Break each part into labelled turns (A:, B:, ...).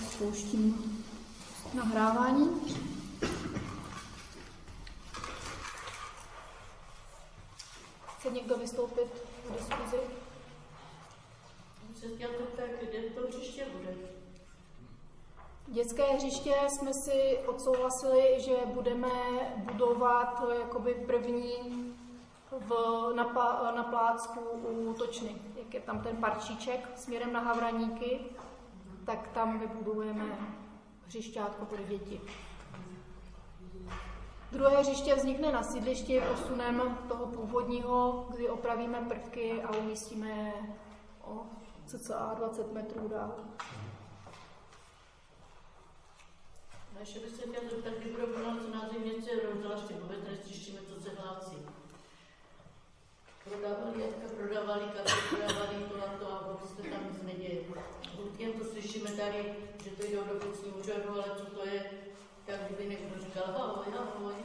A: spouštím nahrávání. Chce někdo vystoupit v diskuzi?
B: Se chtěl zeptat, kde to hřiště bude?
A: Dětské hřiště jsme si odsouhlasili, že budeme budovat jakoby první na plácku u Točny. Jak je tam ten parčíček směrem na Havraníky, tak tam vybudujeme hřišťátko pro děti. Druhé hřiště vznikne na sídlišti posunem toho původního, kdy opravíme prvky a umístíme je o cca 20 metrů dál.
B: No ještě bych se chtěl zeptat, kdy budou na zimě rozhlasy, vůbec neslyšíme, co se hlásí. Prodávali jatka, prodávali karty, prodávali to a vůbec se tam nic neděje. Jen to slyšíme tady, že to jdou do obecního úřadu, ale co to je, tak kdyby někdo říkal, ahoj.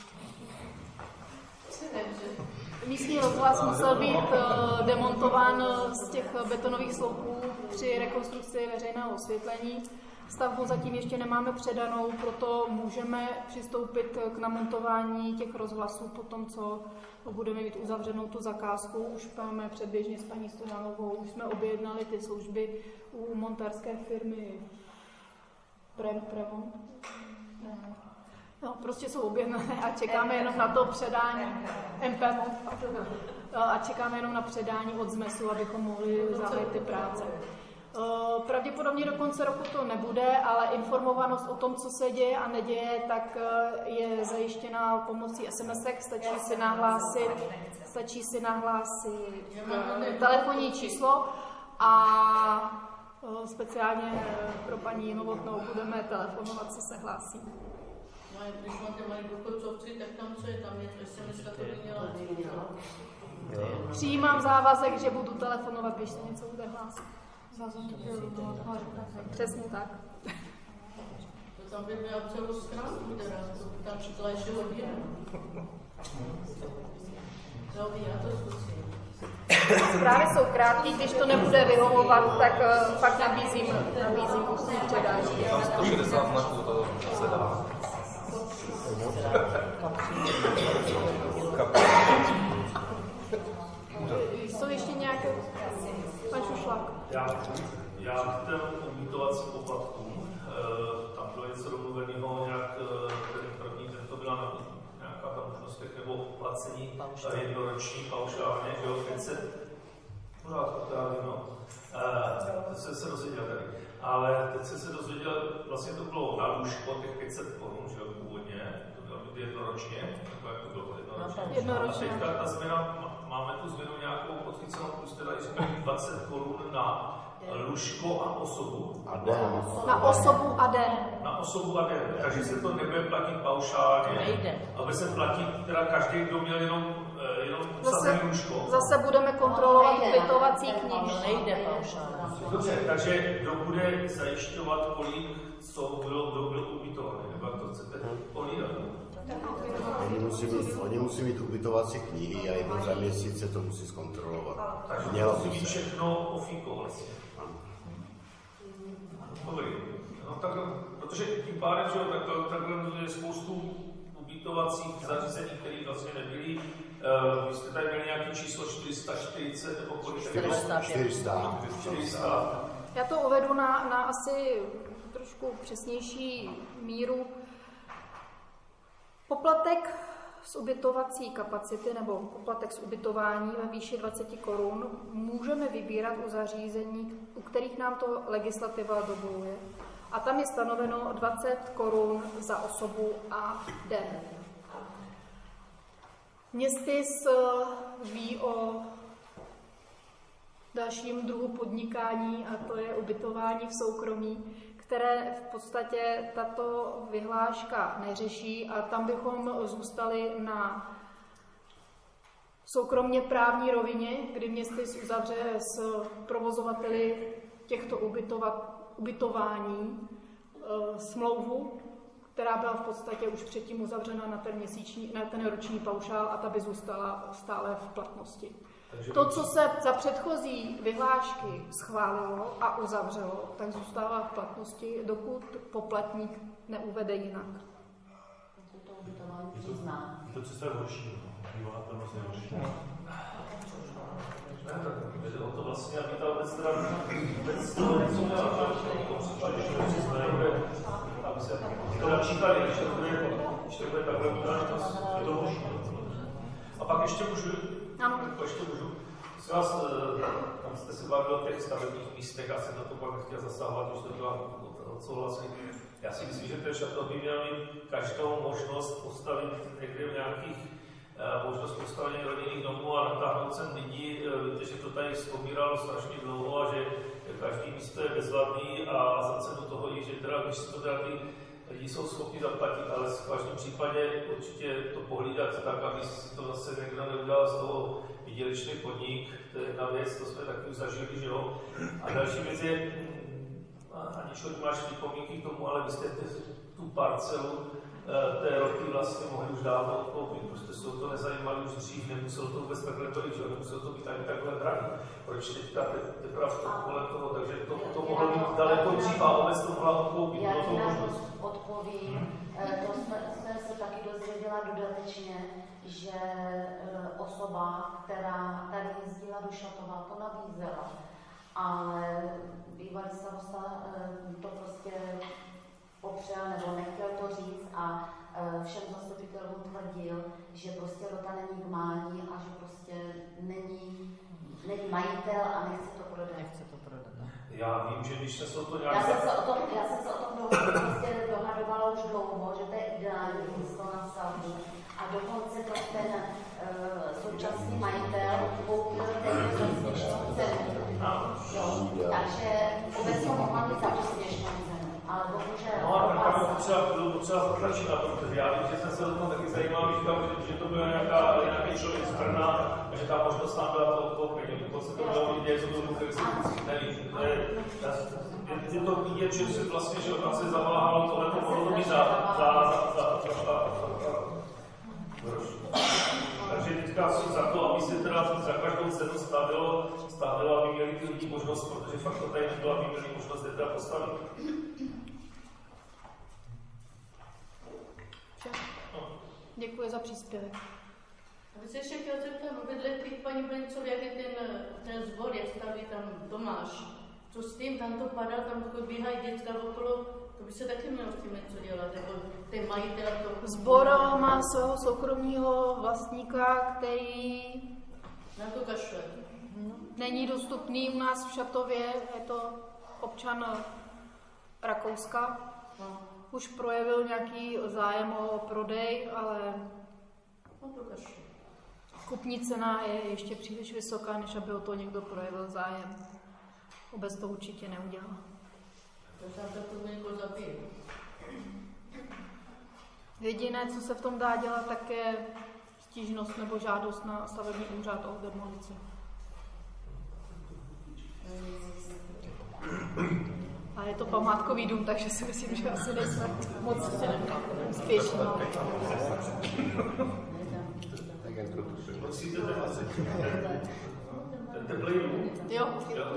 A: Místní rozhlas musel být demontován z těch betonových sloupů při rekonstrukci veřejného osvětlení. Stavbu zatím ještě nemáme předanou, proto můžeme přistoupit k namontování těch rozhlasů po tom, co budeme mít uzavřenou tu zakázku. Už máme předběžně s paní Stojanovou, už jsme objednali ty služby u montářské firmy Prevon. No, prostě jsou objednané a čekáme jenom na to předání a čekáme jenom na předání od ZMESu, abychom mohli zahájit ty práce. Pravděpodobně do konce roku to nebude, ale informovanost o tom, co se děje a neděje, tak je zajištěna pomocí SMS-ek, stačí si nahlásit telefonní číslo a speciálně pro paní Novotnou budeme telefonovat, co se hlásí.
B: No, když máte malý důchodcovci, tak tam co je? Tam je SMS-ka, to nedělá.
A: Přijímám závazek, že budu telefonovat, když se něco bude hlásit. Přesně tak.
B: To tam by měla celou stránku, teda, tam četla ještě hodinu. Dobrý, já to zkusím.
A: Zprávy jsou krátké, když to nebude vyhovovat, tak pak nabízím ústní předání.
C: 160 znaků to se dá.
A: Jsou ještě nějaké... Pan Šušlák.
D: Já k těm ubytovacím poplatkům, tam bylo něco domluveného, nějak ten první, to byla nějaká ta možnostech nebo placení jednoroční paušálně, že jo, 500, pořád právě, no. Teď jsem se dozvěděl tady. Ale teď jsem se dozvěděl, vlastně to bylo na lůžko, těch 500 korun, že jo, původně, to bylo jednoročně, nebo jak to bylo jednoročně. A teďka ta změna, máme tu změnu nějakou podchycenou, plus teda říkají 20 korun na lůžko a osobu.
A: A den. Na osobu a den.
D: Na osobu a den. Takže se to nebude platit paušálně.
B: Nejde.
D: Ale se platí teda každý, kdo měl jenom usazený lůžko.
A: Zase budeme kontrolovat ubytovací knihy.
B: Nejde paušálně.
D: Dobře, takže kdo bude zajišťovat, kolik kdo byl ubytovaný, nebo jak to chcete pohlídat?
E: Oni musí mít ubytovací knihy a jednou za měsíc se to musí zkontrolovat.
D: Takže musí být všechno ofíko vlastně. Dobrý. No, tak, protože tím pádem, že takhle je spoustu ubytovacích zařízení, které vlastně nebyly. Vy jste tady měli nějaké číslo 440 nebo kolik? 400.
A: Já to uvedu na asi trošku přesnější míru. Poplatek z ubytovací kapacity nebo poplatek z ubytování ve výši 20 korun můžeme vybírat u zařízení, u kterých nám to legislativa dovoluje. A tam je stanoveno 20 korun za osobu a den. Městys ví o dalším druhu podnikání, a to je ubytování v soukromí, které v podstatě tato vyhláška neřeší a tam bychom zůstali na soukromně právní rovině, kdy Městys uzavře s provozovateli těchto ubytování smlouvu, která byla v podstatě už předtím uzavřena na ten roční paušál a ta by zůstala stále v platnosti. To, co se za předchozí vyhlášky schválilo a uzavřelo, tak zůstává v platnosti, dokud poplatník neuvede jinak.
F: To cesta je horší. Bývá to vlastně horší.
D: O to vlastně, aby ta obec teda vůbec to něco měla, aby se to například, když to bude takhle udělat, je to horší. A pak ještě můžu, tam jste se bavili o těch stavebních místech, já jsem na to pak nechtěl zasahovat, když to byla odsouhlasit. Já si myslím, že ten šato by měl mít každou možnost postavit někde v nějakých možnost postavení rodinných domů a natáhnout sem lidí. Víte, že to tady vzpomíralo strašně dlouho a že každý místo je bezvadný a za cenu toho je, že teda, když si to teda ty lidi jsou schopni zaplatit, ale v každém případě určitě to pohlídat tak, aby si to zase někdo neudělal z toho výdělečný podnik. To je jedna věc, to jsme taky už zažili, že jo. A další věc je, aniž máš připomínky k tomu, ale vy jste tu parcelu té roky vlastně mohli už dávno odkoupit, prostě se o to nezajímali už dřív, nemuselo to vůbec takhle tolik, že nemuselo to být ani takhle drahý. Proč teďka teprve v tom kolem toho, takže to mohlo být daleko dřív a obec to mohla odkoupit.
G: Já ti na to odpovím, to jsem se taky dozvěděla dodatečně, že osoba, která tady jezdila do Šatova, to nabízela, ale bývalý starosta to prostě popřel nebo nechtěl to říct a všem zastupitelům tvrdil, že prostě rota není k mání a že prostě není majitel a nechce to prodat.
D: Já vím, že když se to nějak...
G: Já jsem se o tom prostě dohadovala už dlouho, že to je ideální místo na stavbu a dokonce to ten současný majitel koupil téměř za směšnou cenu. Takže vůbec to mohla být za tu směšnou cenu. Ale bohužel...
D: No a tam je potřeba zatlačit na to, protože já vím, že jsem se o tom taky zajímal, že to byl nějaký člověk z Brna a že ta možnost tam byla to odkoupení. To se to bylo vidět, co to vůbec nevím. Je to vidět, že se vlastně, že tam se zaváhalo, tohle to mohlo být takže teďka za to, aby se teda za každou cenu stavilo, aby měli ty lidi možnost, protože fakt to tady nebylo, aby měli možnost je teda postavit.
A: Děkuji za příspěvek.
B: A vy se ještě chtěl zeptat, vedle těch paní Blencov, jak je ten zbor, jak staví tam Tomáš. Co s tím, tam to padá, tam běhají děcka okolo, to by se taky mělo s tím něco dělat, jako ten majitel to...
A: Zbor má svého soukromého vlastníka, který...
B: Na to kašle.
A: Není dostupný u nás v Šatově, je to občan Rakouska. Už projevil nějaký zájem o prodej, ale kupní cena je ještě příliš vysoká, než aby o to někdo projevil zájem. Obec to určitě neudělá.
B: To se to někdo zabije.
A: Jediné, co se v tom dá dělat, tak je stížnost nebo žádost na stavební úřad o demolici. A je to památkový dům, takže si myslím, že asi nejsme moc úspěšní.
D: Ten teplý dům?
A: Jo.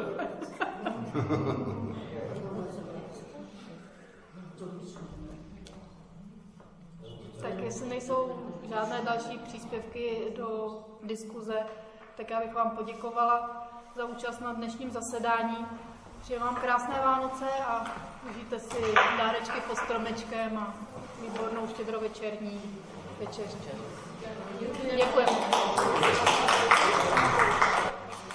A: Tak jestli nejsou žádné další příspěvky do diskuze, tak já bych vám poděkovala za účast na dnešním zasedání. Přeji vám krásné Vánoce a užijte si dárečky pod stromečkem a výbornou štědrovečerní večeři. Děkujeme.